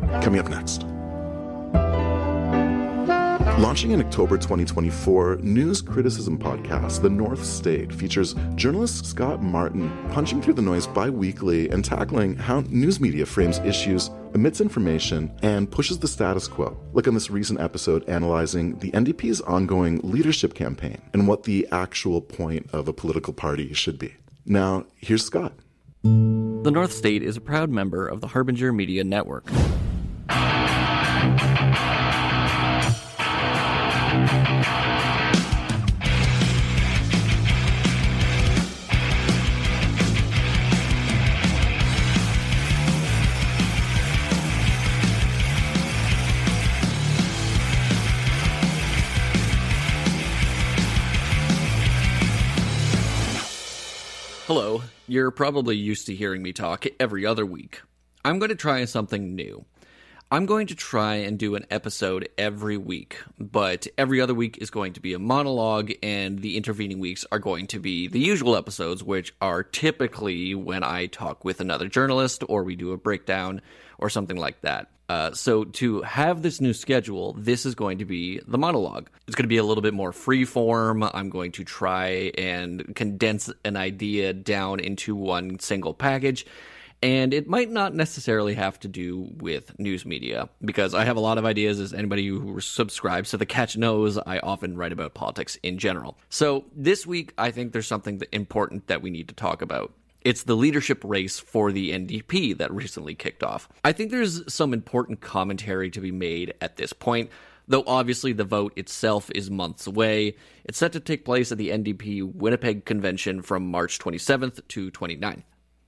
Coming up next. Launching in October 2024, news criticism podcast The North State features journalist Scott Martin punching through the noise bi-weekly and tackling how news media frames issues, omits information, and pushes the status quo. Like on this recent episode analyzing the NDP's ongoing leadership campaign and what the actual point of a political party should be. Now, here's Scott. The North State is a proud member of the Harbinger Media Network. Hello, you're probably used to hearing me talk every other week. I'm going to try something new. I'm going to try and do an episode every week, but every other week is going to be a monologue, and the intervening weeks are going to be the usual episodes, which are typically when I talk with another journalist, or we do a breakdown, or something like that. So to have this new schedule, this is going to be the monologue. It's going to be a little bit more freeform. I'm going to try and condense an idea down into one single package. And it might not necessarily have to do with news media, because I have a lot of ideas. As anybody who subscribes to The Catch knows, I often write about politics in general. So this week, I think there's something important that we need to talk about. It's the leadership race for the NDP that recently kicked off. I think there's some important commentary to be made at this point, though obviously the vote itself is months away. It's set to take place at the NDP Winnipeg Convention from March 27th to 29th.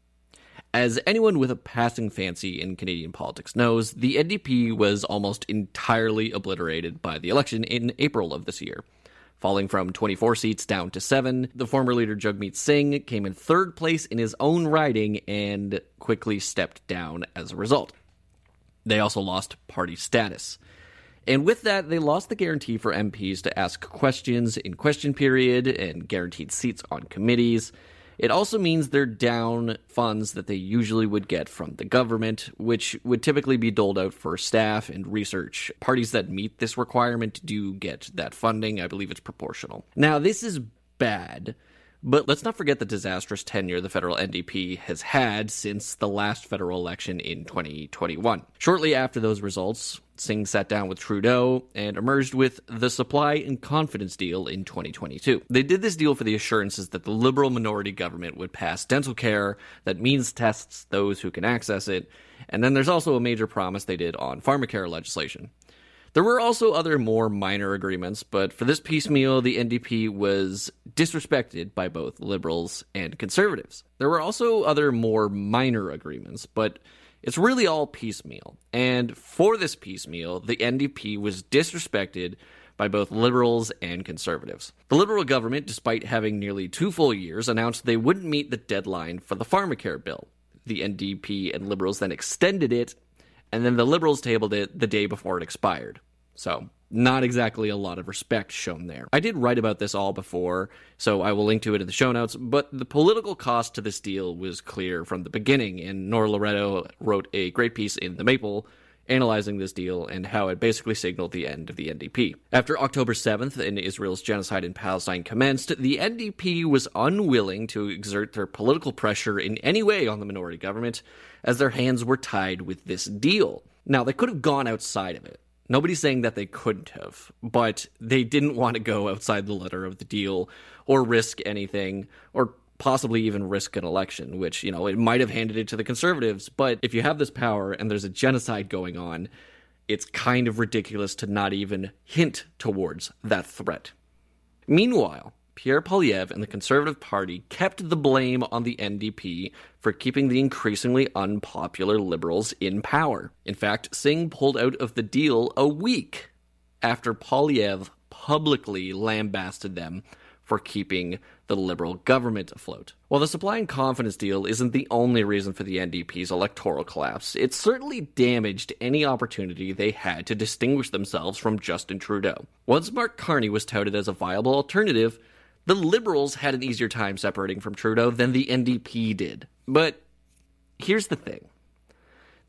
As anyone with a passing fancy in Canadian politics knows, the NDP was almost entirely obliterated by the election in April of this year. Falling from 24 seats down to 7, the former leader Jagmeet Singh came in third place in his own riding and quickly stepped down as a result. They also lost party status. And with that, they lost the guarantee for MPs to ask questions in question period and guaranteed seats on committees. It also means they're down funds that they usually would get from the government, which would typically be doled out for staff and research. Parties that meet this requirement do get that funding. I believe it's proportional. Now, this is bad, but let's not forget the disastrous tenure the federal NDP has had since the last federal election in 2021. Shortly after those results, Singh sat down with Trudeau and emerged with the Supply and Confidence deal in 2022. They did this deal for the assurances that the Liberal minority government would pass dental care that means tests those who can access it, and then there's also a major promise they did on pharmacare legislation. There were also other more minor agreements, but for this piecemeal, the NDP was disrespected by both Liberals and Conservatives. There were also other more minor agreements, but it's really all piecemeal. And for this piecemeal, the NDP was disrespected by both Liberals and Conservatives. The Liberal government, despite having nearly 2 full years, announced they wouldn't meet the deadline for the pharmacare bill. The NDP and Liberals then extended it, and then the Liberals tabled it the day before it expired. So, not exactly a lot of respect shown there. I did write about this all before, so I will link to it in the show notes, but the political cost to this deal was clear from the beginning, and Nora Loretto wrote a great piece in The Maple analyzing this deal and how it basically signaled the end of the NDP. After October 7th and Israel's genocide in Palestine commenced, the NDP was unwilling to exert their political pressure in any way on the minority government, as their hands were tied with this deal. Now, they could have gone outside of it. Nobody's saying that they couldn't have, but they didn't want to go outside the letter of the deal or risk anything, or possibly even risk an election, which, it might have handed it to the Conservatives. But if you have this power and there's a genocide going on, it's kind of ridiculous to not even hint towards that threat. Meanwhile, Pierre Poilievre and the Conservative Party kept the blame on the NDP for keeping the increasingly unpopular Liberals in power. In fact, Singh pulled out of the deal a week after Poilievre publicly lambasted them for keeping the Liberal government afloat. While the Supply and Confidence deal isn't the only reason for the NDP's electoral collapse, it certainly damaged any opportunity they had to distinguish themselves from Justin Trudeau. Once Mark Carney was touted as a viable alternative, the Liberals had an easier time separating from Trudeau than the NDP did. But here's the thing. This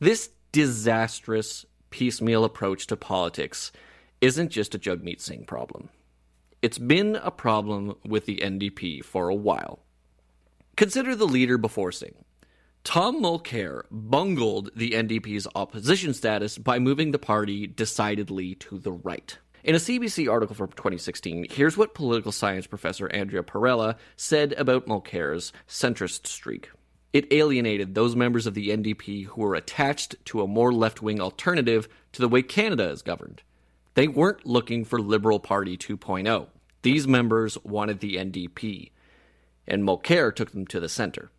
disastrous, piecemeal approach to politics isn't just a Jagmeet Singh problem. It's been a problem with the NDP for a while. Consider the leader before Singh. Tom Mulcair bungled the NDP's opposition status by moving the party decidedly to the right. In a CBC article from 2016, here's what political science professor Andrea Perella said about Mulcair's centrist streak. It alienated those members of the NDP who were attached to a more left-wing alternative to the way Canada is governed. They weren't looking for Liberal Party 2.0. These members wanted the NDP, and Mulcair took them to the center.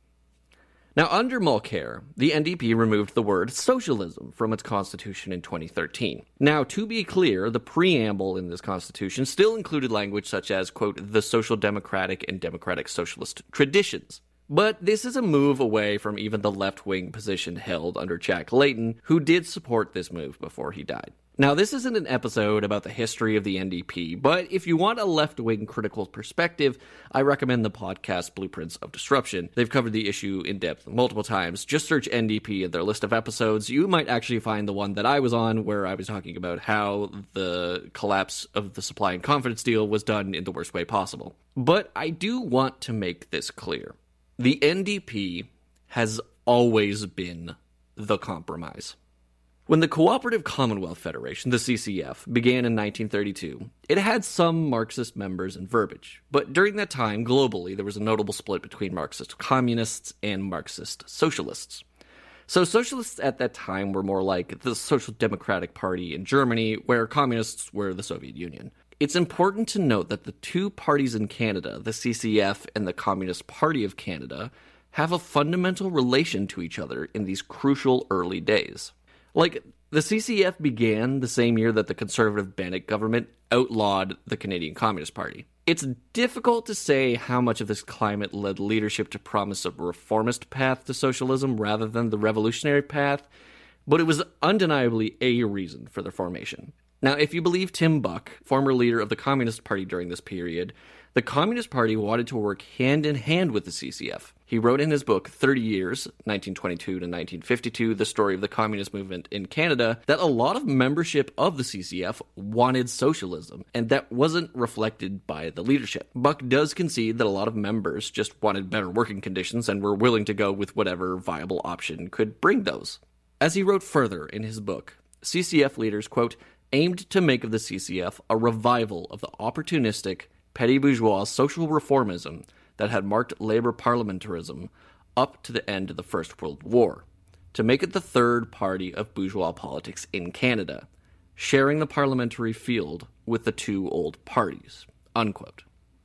Now, under Mulcair, the NDP removed the word socialism from its constitution in 2013. Now, to be clear, the preamble in this constitution still included language such as, quote, the social democratic and democratic socialist traditions. But this is a move away from even the left-wing position held under Jack Layton, who did support this move before he died. Now, this isn't an episode about the history of the NDP, but if you want a left-wing critical perspective, I recommend the podcast Blueprints of Disruption. They've covered the issue in depth multiple times. Just search NDP in their list of episodes. You might actually find the one that I was on, where I was talking about how the collapse of the supply and confidence deal was done in the worst way possible. But I do want to make this clear. The NDP has always been the compromise. When the Cooperative Commonwealth Federation, the CCF, began in 1932, it had some Marxist members and verbiage. But during that time, globally, there was a notable split between Marxist communists and Marxist socialists. So socialists at that time were more like the Social Democratic Party in Germany, where communists were the Soviet Union. It's important to note that the two parties in Canada, the CCF and the Communist Party of Canada, have a fundamental relation to each other in these crucial early days. Like, the CCF began the same year that the conservative Bennett government outlawed the Canadian Communist Party. It's difficult to say how much of this climate led leadership to promise a reformist path to socialism rather than the revolutionary path, but it was undeniably a reason for their formation. Now, if you believe Tim Buck, former leader of the Communist Party during this period, the Communist Party wanted to work hand-in-hand with the CCF. He wrote in his book, 30 Years, 1922 to 1952, The Story of the Communist Movement in Canada, that a lot of membership of the CCF wanted socialism, and that wasn't reflected by the leadership. Buck does concede that a lot of members just wanted better working conditions and were willing to go with whatever viable option could bring those. As he wrote further in his book, CCF leaders, quote, aimed to make of the CCF a revival of the opportunistic, petty bourgeois social reformism that had marked labor parliamentarism up to the end of the First World War, to make it the third party of bourgeois politics in Canada, sharing the parliamentary field with the two old parties, unquote.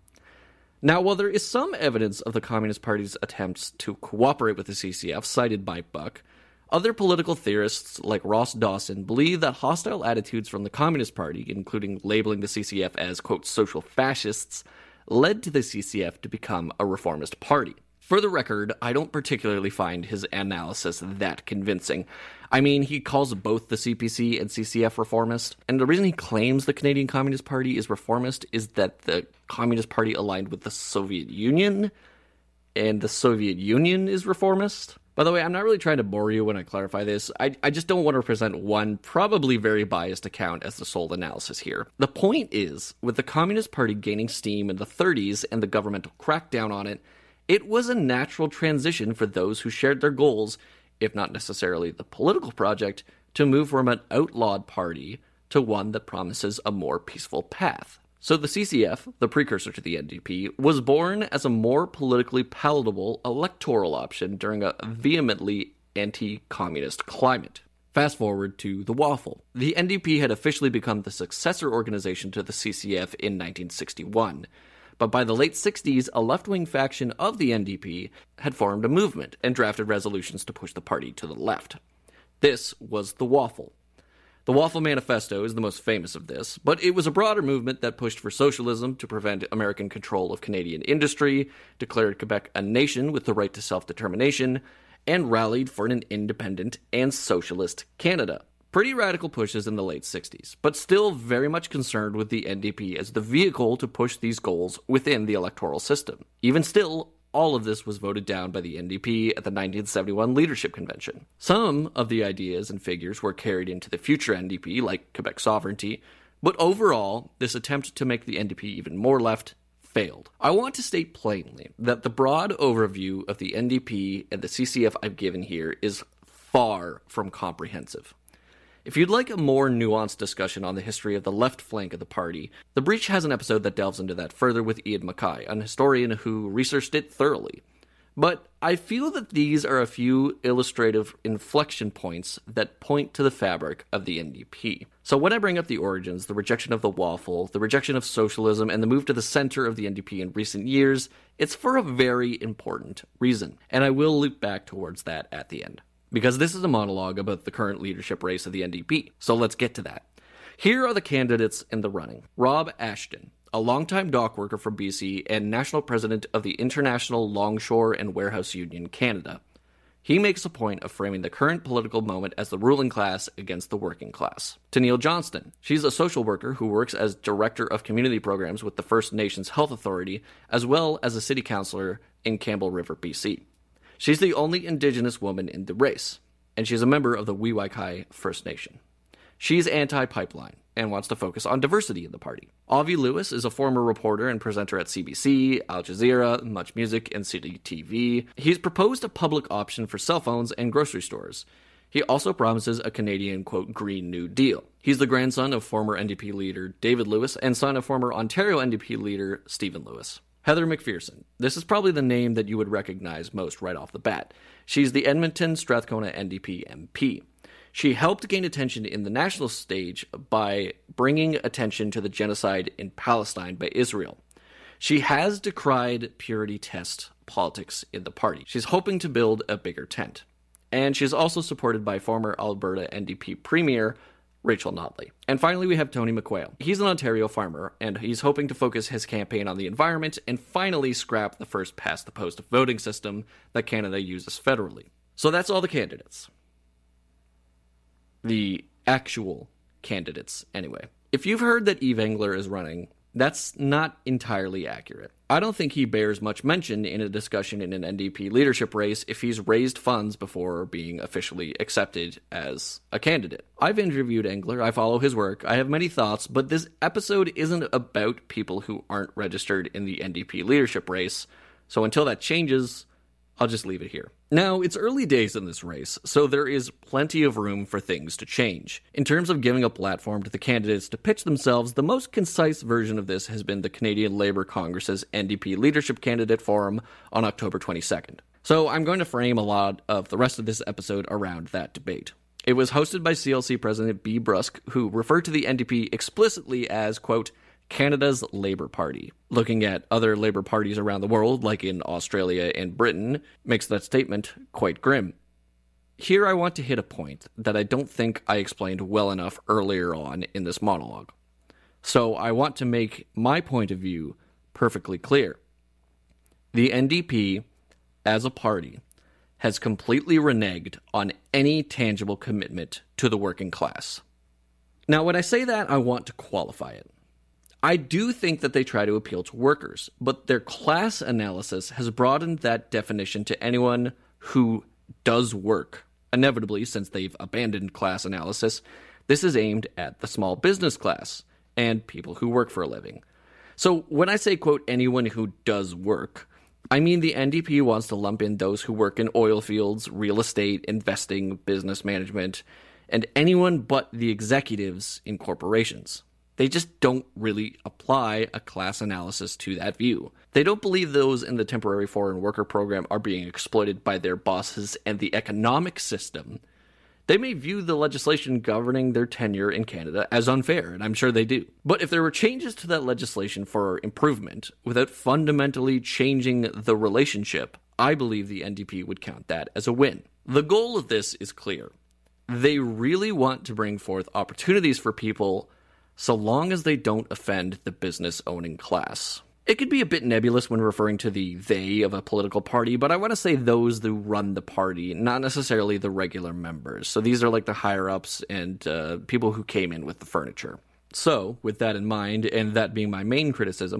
Now, while there is some evidence of the Communist Party's attempts to cooperate with the CCF cited by Buck, other political theorists like Ross Dawson believe that hostile attitudes from the Communist Party, including labeling the CCF as, quote, social fascists, led to the CCF to become a reformist party. For the record, I don't particularly find his analysis that convincing. I mean, he calls both the CPC and CCF reformist, and the reason he claims the Canadian Communist Party is reformist is that the Communist Party aligned with the Soviet Union, and the Soviet Union is reformist. By the way, I'm not really trying to bore you when I clarify this. I just don't want to present one probably very biased account as the sole analysis here. The point is, with the Communist Party gaining steam in the 30s and the governmental crackdown on it, it was a natural transition for those who shared their goals, if not necessarily the political project, to move from an outlawed party to one that promises a more peaceful path. So the CCF, the precursor to the NDP, was born as a more politically palatable electoral option during a vehemently anti-communist climate. Fast forward to the Waffle. The NDP had officially become the successor organization to the CCF in 1961. But by the late 60s, a left-wing faction of the NDP had formed a movement and drafted resolutions to push the party to the left. This was the Waffle. The Waffle Manifesto is the most famous of this, but it was a broader movement that pushed for socialism to prevent American control of Canadian industry, declared Quebec a nation with the right to self-determination, and rallied for an independent and socialist Canada. Pretty radical pushes in the late 60s, but still very much concerned with the NDP as the vehicle to push these goals within the electoral system. Even still, all of this was voted down by the NDP at the 1971 Leadership Convention. Some of the ideas and figures were carried into the future NDP, like Quebec sovereignty, but overall, this attempt to make the NDP even more left failed. I want to state plainly that the broad overview of the NDP and the CCF I've given here is far from comprehensive. If you'd like a more nuanced discussion on the history of the left flank of the party, The Breach has an episode that delves into that further with Ian Mackay, an historian who researched it thoroughly. But I feel that these are a few illustrative inflection points that point to the fabric of the NDP. So when I bring up the origins, the rejection of the waffle, the rejection of socialism, and the move to the center of the NDP in recent years, it's for a very important reason, and I will loop back towards that at the end. Because this is a monologue about the current leadership race of the NDP, so let's get to that. Here are the candidates in the running. Rob Ashton, a longtime dock worker from BC and national president of the International Longshore and Warehouse Union Canada. He makes a point of framing the current political moment as the ruling class against the working class. Tenille Johnston, she's a social worker who works as director of community programs with the First Nations Health Authority, as well as a city councillor in Campbell River, BC. She's the only Indigenous woman in the race, and she's a member of the Weewaikai First Nation. She's anti-pipeline and wants to focus on diversity in the party. Avi Lewis is a former reporter and presenter at CBC, Al Jazeera, Much Music, and CTV. He's proposed a public option for cell phones and grocery stores. He also promises a Canadian, quote, Green New Deal. He's the grandson of former NDP leader David Lewis and son of former Ontario NDP leader Stephen Lewis. Heather McPherson. This is probably the name that you would recognize most right off the bat. She's the Edmonton Strathcona NDP MP. She helped gain attention in the national stage by bringing attention to the genocide in Palestine by Israel. She has decried purity test politics in the party. She's hoping to build a bigger tent. And she's also supported by former Alberta NDP Premier Rachel Notley. And finally, we have Tony McQuail. He's an Ontario farmer, and he's hoping to focus his campaign on the environment and finally scrap the first past the post voting system that Canada uses federally. So that's all the candidates. The actual candidates, anyway. If you've heard that Yves Engler is running, that's not entirely accurate. I don't think he bears much mention in a discussion in an NDP leadership race if he's raised funds before being officially accepted as a candidate. I've interviewed Engler, I follow his work, I have many thoughts, but this episode isn't about people who aren't registered in the NDP leadership race, so until that changes, I'll just leave it here. Now, it's early days in this race, so there is plenty of room for things to change. In terms of giving a platform to the candidates to pitch themselves, the most concise version of this has been the Canadian Labour Congress's NDP Leadership Candidate Forum on October 22nd. So I'm going to frame a lot of the rest of this episode around that debate. It was hosted by CLC President B. Brusk, who referred to the NDP explicitly as, quote, Canada's Labour Party. Looking at other Labour parties around the world, like in Australia and Britain, makes that statement quite grim. Here I want to hit a point that I don't think I explained well enough earlier on in this monologue. So I want to make my point of view perfectly clear. The NDP, as a party, has completely reneged on any tangible commitment to the working class. Now, when I say that, I want to qualify it. I do think that they try to appeal to workers, but their class analysis has broadened that definition to anyone who does work. Inevitably, since they've abandoned class analysis, this is aimed at the small business class and people who work for a living. So when I say, quote, anyone who does work, I mean the NDP wants to lump in those who work in oil fields, real estate, investing, business management, and anyone but the executives in corporations. They just don't really apply a class analysis to that view. They don't believe those in the temporary foreign worker program are being exploited by their bosses and the economic system. They may view the legislation governing their tenure in Canada as unfair, and I'm sure they do. But if there were changes to that legislation for improvement, without fundamentally changing the relationship, I believe the NDP would count that as a win. The goal of this is clear. They really want to bring forth opportunities for people so long as they don't offend the business-owning class. It could be a bit nebulous when referring to the they of a political party, but I want to say those who run the party, not necessarily the regular members. So these are like the higher-ups and people who came in with the furniture. So, with that in mind, and that being my main criticism,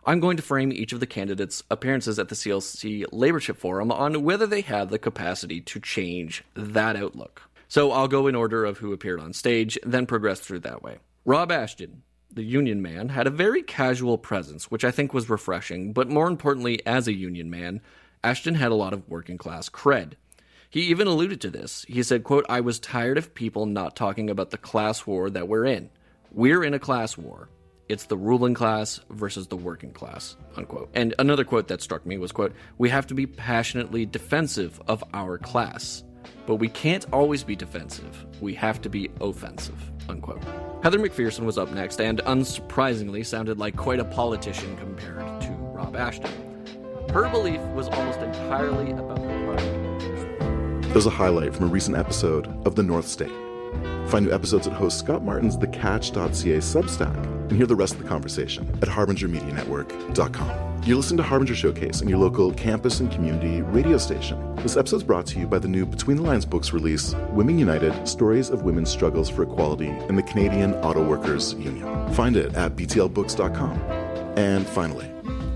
I'm going to frame each of the candidates' appearances at the CLC Labourship Forum on whether they have the capacity to change that outlook. So I'll go in order of who appeared on stage, then progress through that way. Rob Ashton, the union man, had a very casual presence, which I think was refreshing, but more importantly, as a union man, Ashton had a lot of working class cred. He even alluded to this. He said, quote, "I was tired of people not talking about the class war that we're in. We're in a class war. It's the ruling class versus the working class," unquote. And another quote that struck me was, quote, "We have to be passionately defensive of our class, but we can't always be defensive. We have to be offensive," unquote. Heather McPherson was up next and, unsurprisingly, sounded like quite a politician compared to Rob Ashton. Her belief was almost entirely about the party. There's a highlight from a recent episode of The North State. Find new episodes at host Scott Martin's thecatch.ca Substack and hear the rest of the conversation at harbingermedianetwork.com. You're listening to Harbinger Showcase on your local campus and community radio station. This episode is brought to you by the new Between the Lines books release, Women United, Stories of Women's Struggles for Equality and the Canadian Auto Workers Union. Find it at btlbooks.com. And finally,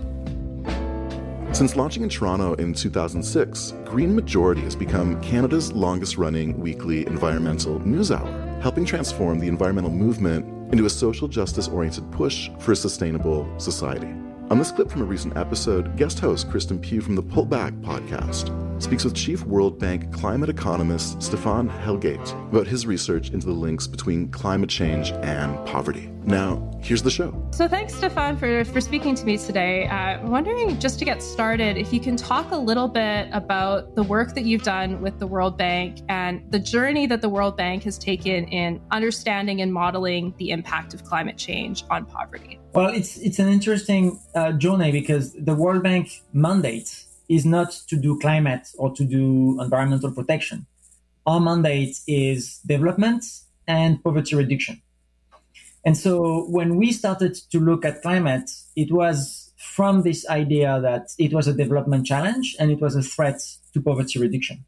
since launching in Toronto in 2006, Green Majority has become Canada's longest-running weekly environmental news hour, helping transform the environmental movement into a social justice-oriented push for a sustainable society. On this clip from a recent episode, guest host Kristen Pugh from the Pullback podcast speaks with Chief World Bank climate economist Stefan Helgate about his research into the links between climate change and poverty. Now, here's the show. So thanks, Stefan, for speaking to me today. I'm wondering, just to get started, if you can talk a little bit about the work that you've done with the World Bank and the journey that the World Bank has taken in understanding and modeling the impact of climate change on poverty. Well, it's an interesting journey because the World Bank mandate is not to do climate or to do environmental protection. Our mandate is development and poverty reduction. And so when we started to look at climate, it was from this idea that it was a development challenge and it was a threat to poverty reduction.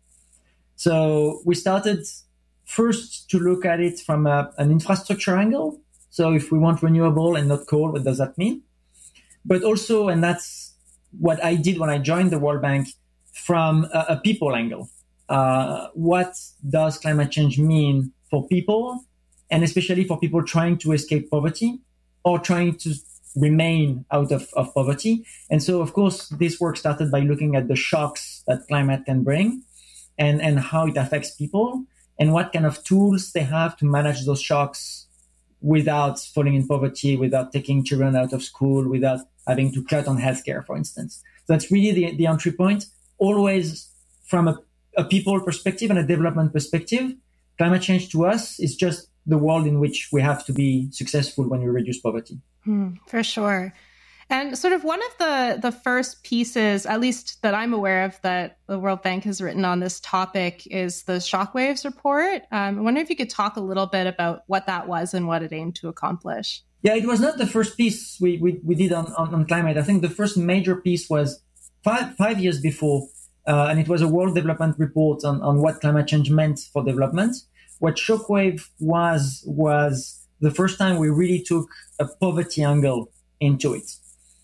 So we started first to look at it from an infrastructure angle. So if we want renewable and not coal, what does that mean? But also, and that's what I did when I joined the World Bank, from a people angle. What does climate change mean for people, and especially for people trying to escape poverty or trying to remain out of poverty? And so, of course, this work started by looking at the shocks that climate can bring and how it affects people and what kind of tools they have to manage those shocks without falling in poverty, without taking children out of school, without having to cut on healthcare, for instance. So that's really the entry point, always from a people perspective and a development perspective. Climate change to us is just the world in which we have to be successful when we reduce poverty. For sure. And sort of one of the first pieces, at least that I'm aware of, that the World Bank has written on this topic is the Shockwaves report. I wonder if you could talk a little bit about what that was and what it aimed to accomplish. Yeah, it was not the first piece we did on climate. I think the first major piece was five years before, and it was a World Development Report on what climate change meant for development. What Shockwave was the first time we really took a poverty angle into it.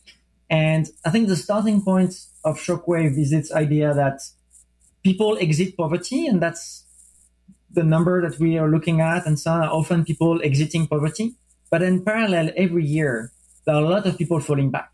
And I think the starting point of Shockwave is its idea that people exit poverty, and that's the number that we are looking at. And so often people exiting poverty. But in parallel, every year, there are a lot of people falling back.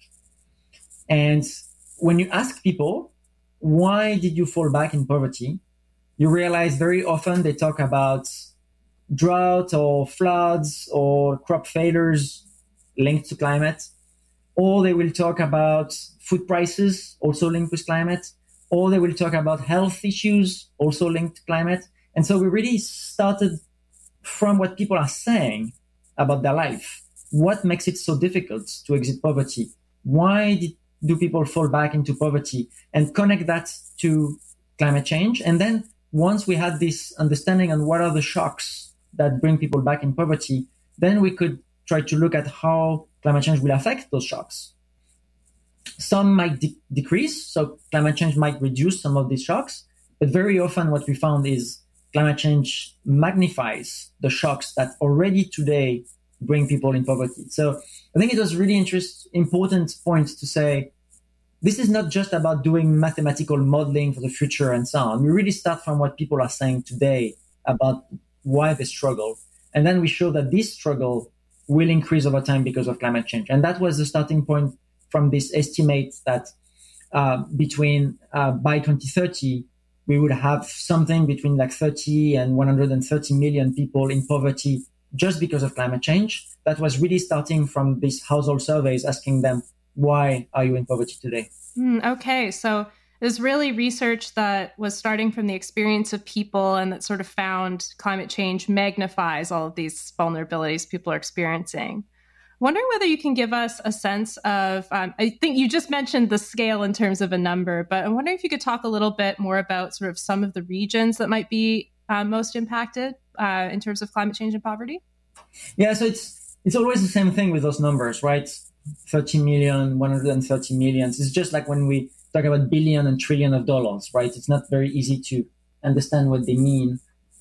And when you ask people, why did you fall back in poverty? You realize very often they talk about drought or floods or crop failures linked to climate. Or they will talk about food prices, also linked with climate. Or they will talk about health issues, also linked to climate. And so we really started from what people are saying about their life. What makes it so difficult to exit poverty? Why do people fall back into poverty? And connect that to climate change. And then once we had this understanding on what are the shocks that bring people back in poverty, then we could try to look at how climate change will affect those shocks. Some might decrease, so climate change might reduce some of these shocks. But very often what we found is climate change magnifies the shocks that already today bring people in poverty. So I think it was really important point to say, this is not just about doing mathematical modeling for the future and so on. We really start from what people are saying today about why they struggle. And then we show that this struggle will increase over time because of climate change. And that was the starting point from this estimate that by 2030, we would have something between like 30 and 130 million people in poverty just because of climate change. That was really starting from these household surveys asking them, why are you in poverty today? Okay, so there's really research that was starting from the experience of people and that sort of found climate change magnifies all of these vulnerabilities people are experiencing. Wondering whether you can give us a sense of, I think you just mentioned the scale in terms of a number, but I'm wondering if you could talk a little bit more about sort of some of the regions that might be most impacted in terms of climate change and poverty. Yeah, so it's always the same thing with those numbers, right? 30 million, 130 million. It's just like when we talk about billion and trillion of dollars, right? It's not very easy to understand what they mean.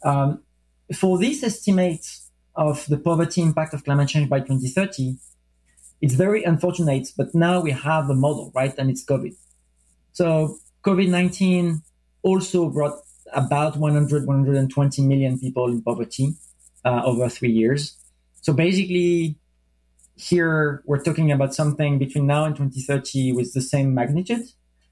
For this estimate of the poverty impact of climate change by 2030, it's very unfortunate, but now we have a model, right? And it's COVID. So COVID-19 also brought about 120 million people in poverty over 3 years. So basically, here we're talking about something between now and 2030 with the same magnitude.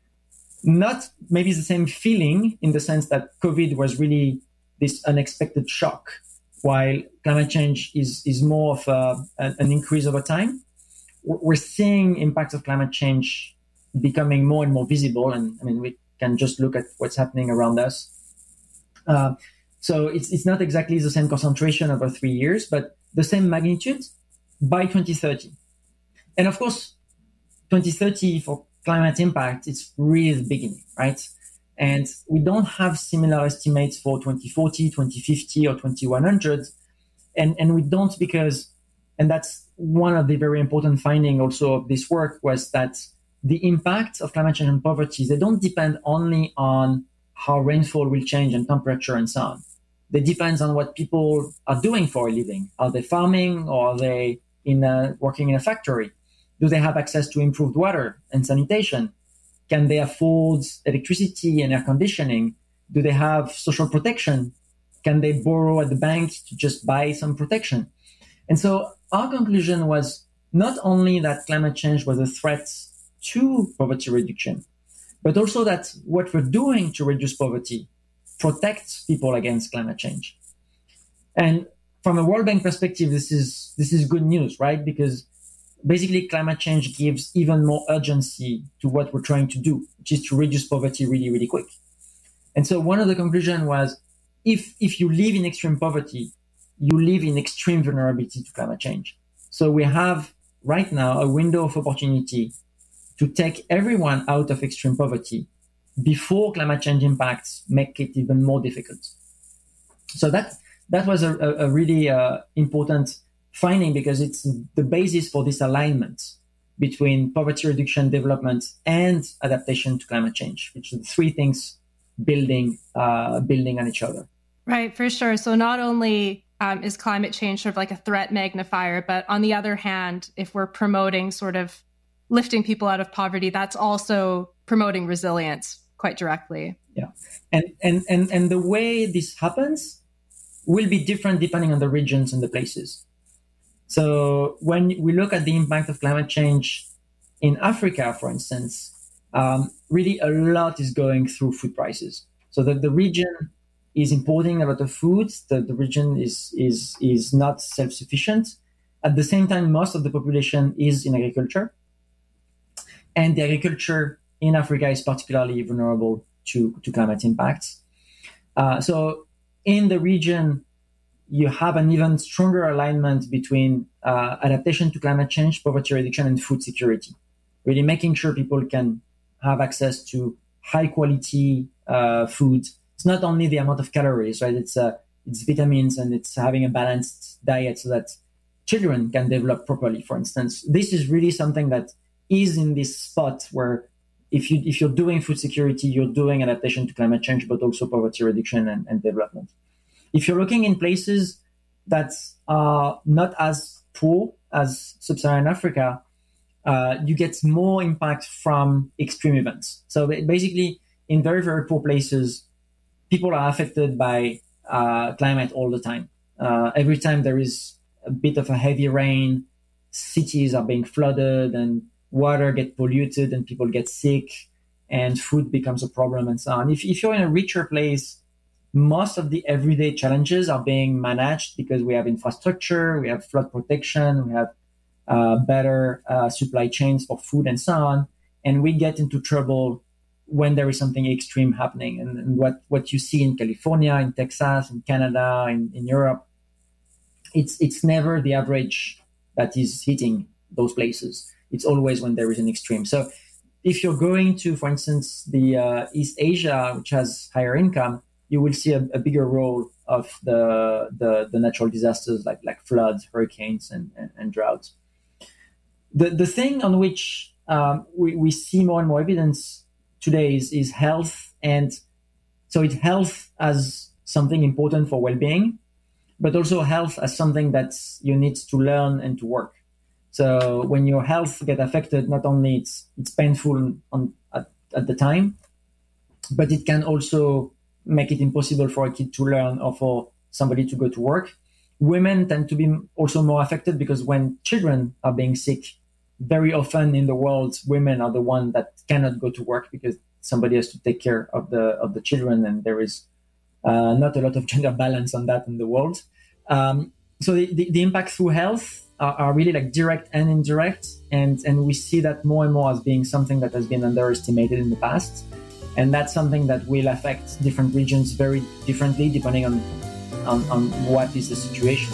Not maybe the same feeling in the sense that COVID was really this unexpected shock, while climate change is more of an increase over time. We're seeing impacts of climate change becoming more and more visible. And I mean, we can just look at what's happening around us. So it's not exactly the same concentration over 3 years, but the same magnitude by 2030. And of course, 2030 for climate impact, it's really the beginning, right? And we don't have similar estimates for 2040, 2050, or 2100. And we don't because, and that's one of the very important findings also of this work, was that the impact of climate change and poverty, they don't depend only on how rainfall will change and temperature and so on. They depend on what people are doing for a living. Are they farming, or are they working in a factory? Do they have access to improved water and sanitation? Can they afford electricity and air conditioning? Do they have social protection? Can they borrow at the bank to just buy some protection? And so our conclusion was not only that climate change was a threat to poverty reduction, but also that what we're doing to reduce poverty protects people against climate change. And from a World Bank perspective, this is good news, right? Because basically climate change gives even more urgency to what we're trying to do, which is to reduce poverty really, really quick. And so one of the conclusions was, if you live in extreme poverty, you live in extreme vulnerability to climate change. So we have right now a window of opportunity to take everyone out of extreme poverty before climate change impacts make it even more difficult. So that was a really important finding, because it's the basis for this alignment between poverty reduction, development, and adaptation to climate change, which are the three things building on each other. Right, for sure. So not only is climate change sort of like a threat magnifier, but on the other hand, if we're promoting sort of lifting people out of poverty, that's also promoting resilience quite directly. Yeah, and the way this happens will be different depending on the regions and the places. So when we look at the impact of climate change in Africa, for instance, really a lot is going through food prices. So that the region is importing a lot of food, the region is not self-sufficient. At the same time, most of the population is in agriculture. And the agriculture in Africa is particularly vulnerable to climate impacts. So in the region, you have an even stronger alignment between adaptation to climate change, poverty reduction, and food security. Really making sure people can have access to high quality food. It's not only the amount of calories, right? It's vitamins, and it's having a balanced diet so that children can develop properly, for instance. This is really something that is in this spot where if you're doing food security, you're doing adaptation to climate change, but also poverty reduction and development. If you're looking in places that are not as poor as Sub-Saharan Africa, you get more impact from extreme events. So basically, in very, very poor places, people are affected by climate all the time. Every time there is a bit of a heavy rain, cities are being flooded and water gets polluted and people get sick and food becomes a problem and so on. If you're in a richer place, most of the everyday challenges are being managed because we have infrastructure, we have flood protection, we have better supply chains for food and so on. And we get into trouble when there is something extreme happening. And what you see in California, in Texas, in Canada, in Europe, it's never the average that is hitting those places. It's always when there is an extreme. So if you're going to, for instance, the East Asia, which has higher income, you will see a bigger role of the natural disasters like floods, hurricanes, and droughts. The thing on which we see more and more evidence today is health. And so it's health as something important for well-being, but also health as something that you need to learn and to work. So when your health get affected, not only it's painful at the time, but it can also make it impossible for a kid to learn or for somebody to go to work. Women tend to be also more affected because when children are being sick, very often in the world, women are the one that cannot go to work because somebody has to take care of the children, and there is not a lot of gender balance on that in the world. So the impact through health are really like direct and indirect, and we see that more and more as being something that has been underestimated in the past. And that's something that will affect different regions very differently depending on what is the situation.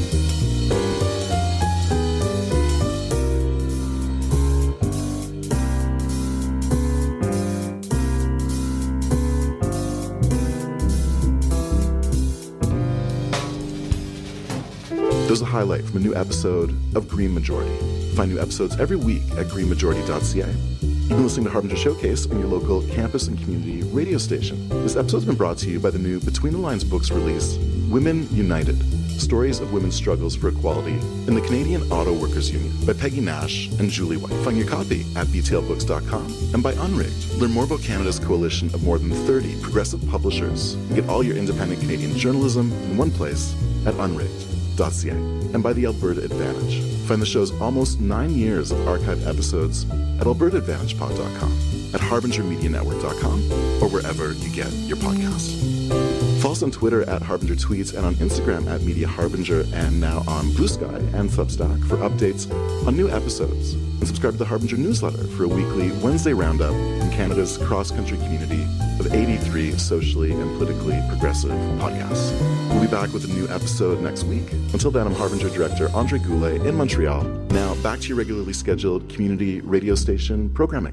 There's a highlight from a new episode of Green Majority. Find new episodes every week at greenmajority.ca. You've been listening to Harbinger Showcase on your local campus and community radio station. This episode's been brought to you by the new Between the Lines books release, Women United, Stories of Women's Struggles for Equality in the Canadian Auto Workers Union by Peggy Nash and Julie White. Find your copy at btlbooks.com and by Unrigged. Learn more about Canada's coalition of more than 30 progressive publishers and get all your independent Canadian journalism in one place at unrigged.ca. And by the Alberta Advantage. Find the show's almost 9 years of archived episodes at albertaadvantagepod.com, at harbingermedianetwork.com, or wherever you get your podcasts. Follow us on Twitter at Harbinger Tweets and on Instagram at Media Harbinger, and now on Blue Sky and Substack for updates on new episodes. And subscribe to the Harbinger newsletter for a weekly Wednesday roundup in Canada's cross-country community of 83 socially and politically progressive podcasts. We'll be back with a new episode next week. Until then, I'm Harbinger Director Andre Goulet in Montreal. Now, back to your regularly scheduled community radio station programming.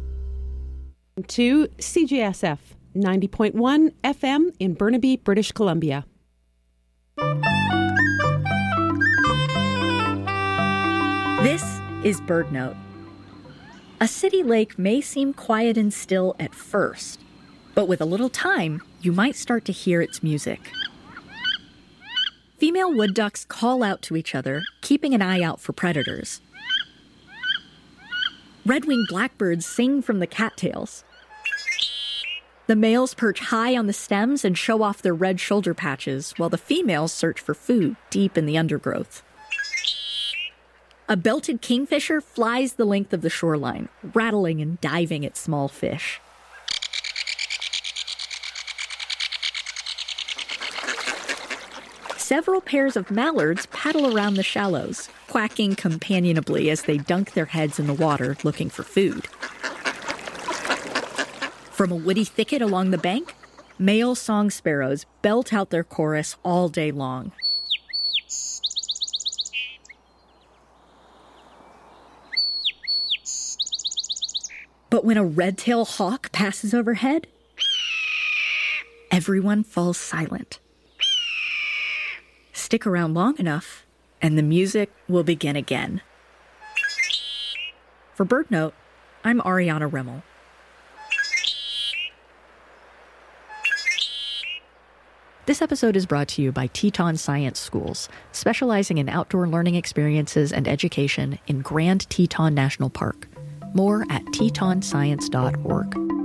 To CJSF 90.1 FM in Burnaby, British Columbia. This is BirdNote. A city lake may seem quiet and still at first, but with a little time, you might start to hear its music. Female wood ducks call out to each other, keeping an eye out for predators. Red-winged blackbirds sing from the cattails. The males perch high on the stems and show off their red shoulder patches, while the females search for food deep in the undergrowth. A belted kingfisher flies the length of the shoreline, rattling and diving at small fish. Several pairs of mallards paddle around the shallows, quacking companionably as they dunk their heads in the water looking for food. From a woody thicket along the bank, male song sparrows belt out their chorus all day long. But when a red-tailed hawk passes overhead, everyone falls silent. Stick around long enough, and the music will begin again. For BirdNote, I'm Ariana Remmel. This episode is brought to you by Teton Science Schools, specializing in outdoor learning experiences and education in Grand Teton National Park. More at tetonscience.org.